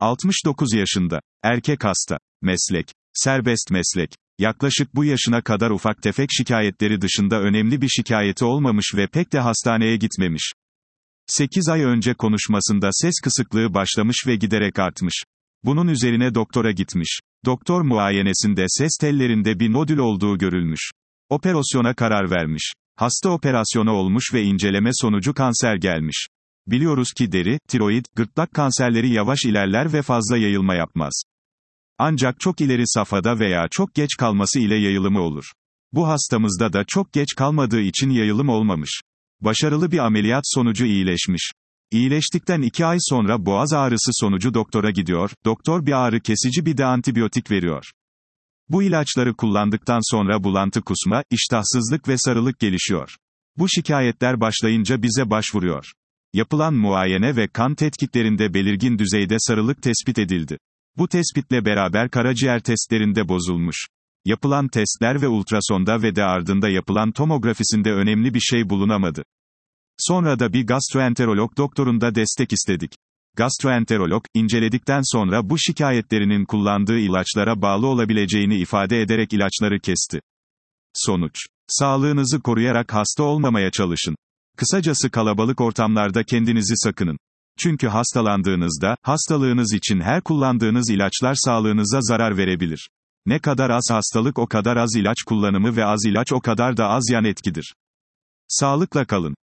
69 yaşında. Erkek hasta. Meslek. Serbest meslek. Yaklaşık bu yaşına kadar ufak tefek şikayetleri dışında önemli bir şikayeti olmamış ve pek de hastaneye gitmemiş. 8 ay önce konuşmasında ses kısıklığı başlamış ve giderek artmış. Bunun üzerine doktora gitmiş. Doktor muayenesinde ses tellerinde bir nodül olduğu görülmüş. Operasyona karar vermiş. Hasta operasyonu olmuş ve inceleme sonucu kanser gelmiş. Biliyoruz ki deri, tiroid, gırtlak kanserleri yavaş ilerler ve fazla yayılma yapmaz. Ancak çok ileri safhada veya çok geç kalması ile yayılımı olur. Bu hastamızda da çok geç kalmadığı için yayılım olmamış. Başarılı bir ameliyat sonucu iyileşmiş. İyileştikten 2 ay sonra boğaz ağrısı sonucu doktora gidiyor, doktor bir ağrı kesici bir de antibiyotik veriyor. Bu ilaçları kullandıktan sonra bulantı kusma, iştahsızlık ve sarılık gelişiyor. Bu şikayetler başlayınca bize başvuruyor. Yapılan muayene ve kan tetkiklerinde belirgin düzeyde sarılık tespit edildi. Bu tespitle beraber karaciğer testlerinde bozulmuş. Yapılan testler ve ultrasonda ve de ardında yapılan tomografisinde önemli bir şey bulunamadı. Sonra da bir gastroenterolog doktorunda destek istedik. Gastroenterolog, inceledikten sonra bu şikayetlerinin kullandığı ilaçlara bağlı olabileceğini ifade ederek ilaçları kesti. Sonuç: sağlığınızı koruyarak hasta olmamaya çalışın. Kısacası kalabalık ortamlarda kendinizi sakının. Çünkü hastalandığınızda, hastalığınız için her kullandığınız ilaçlar sağlığınıza zarar verebilir. Ne kadar az hastalık o kadar az ilaç kullanımı ve az ilaç o kadar da az yan etkidir. Sağlıkla kalın.